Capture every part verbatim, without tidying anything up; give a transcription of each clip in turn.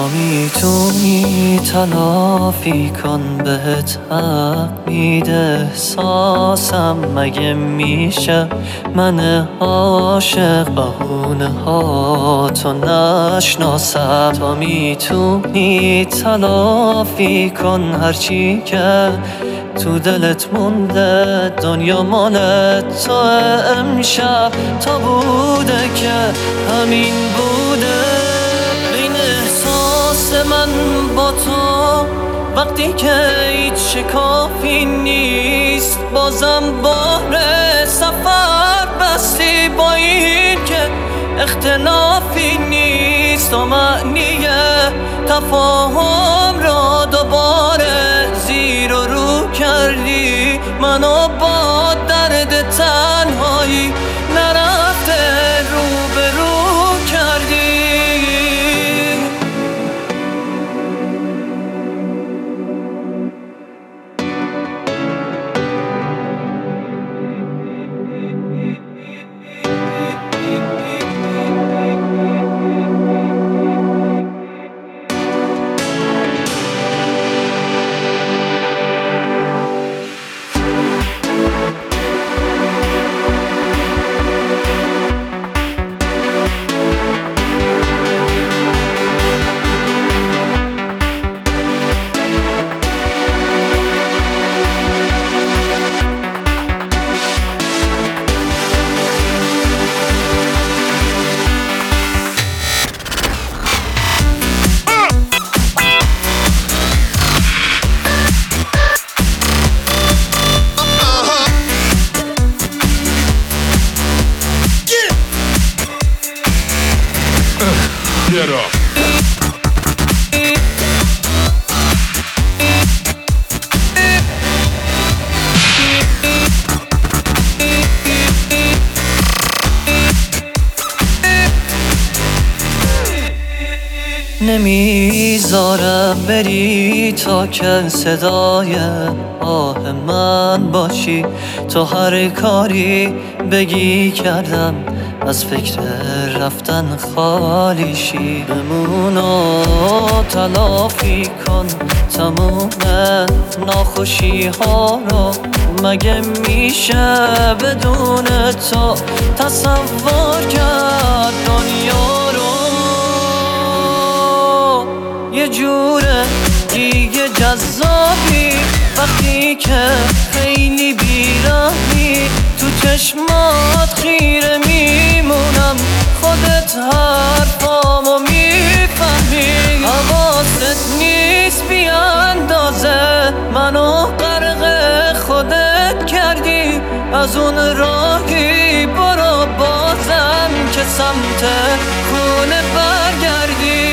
میتونی تلافی کن، بهت حق میده احساسم. مگه میشه من عاشق بهونه ها تو نشناسم؟ تو میتونی تلافی کن هرچی که تو دلت مونده، دنیا مال تو امشب تا بوده که همین بوده. بین احساس من با تو وقتی که هیچ شکافی نیست، بازم بار سفر بستی با این که اختلافی نیست. و معنی تفاهم را دوباره زیر و رو کردی، منو با درد تنهایی نرفته رو به رو کردی. Get up. نمیذارم بری تا که صدای آه من باشی. تو هر کاری بگی کردم، از فکر رفتن خالی شی. بمونو تلافی کن تموم ناخوشی ها رو، مگه میشه بدون تو تصور کرد دنیا رو؟ یه جوره دیگه جذابی وقتی که خیلی بیراهی، تو چشمات خیره میمونم، خودت حرفامو میفهمی. حواست نیست بی اندازه منو غرق خودت کردی، از اون راهی برو بازم که سمت خونه برگردی.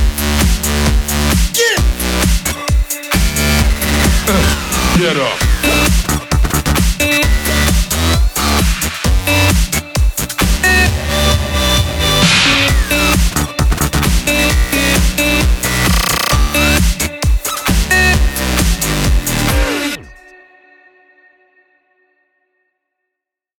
Get up.